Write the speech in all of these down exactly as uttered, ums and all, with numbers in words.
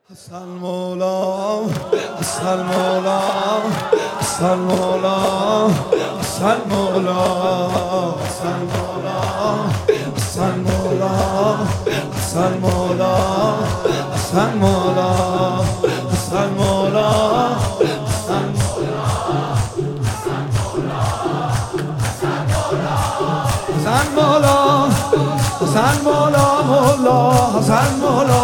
حسن مولا حسن مولا حسن مولا حسن مولا حسن مولا حسن مولا حسن مولا حسن مولا حسن مولا حسن مولا حسن مولا مولا حسن مولا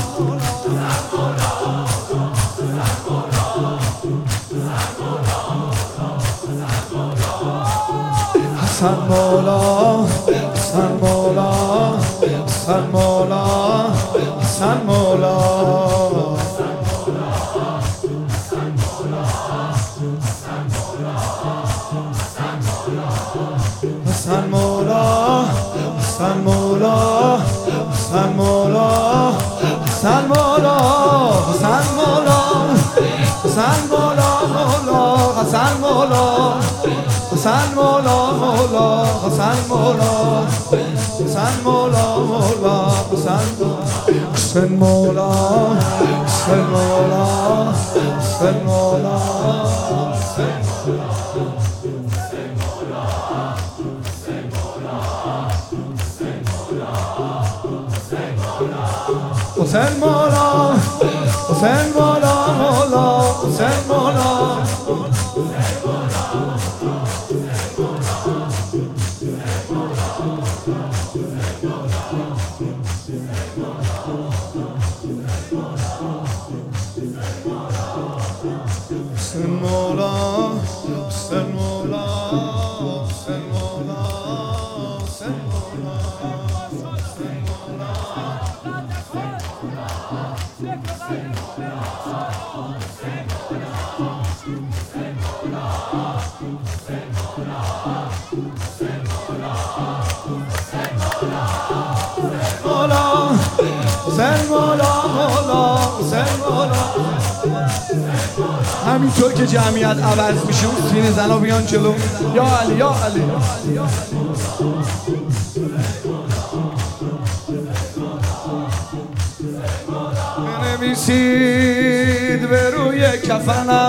حسن مولا حسن مولا حسن مولا حسن مولا حسن مولا حسن مولا حسن مولا حسن مولا حسن مولا حسن مولا مولا حسن مولا حسن مولا مولا حسن مولا حسن مولا مولا حسن حسن مولا حسن مولا حسن مولا حسن مولا حسن مولا مولا حسن مولا حسن مولا حسن مولا حسن مولا حسن مولا حسن مولا مولا حسن مولا. همینطور که جمعیت عوض میشه اون سینه زنا بیان جلو. یا علی یا علی بنویسید به روی کفنم،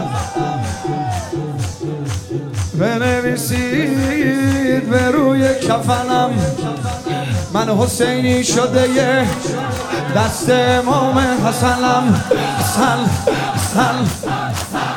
بنویسید به روی کفنم من حسینی شده یه دست امام حسنم. حسن حسن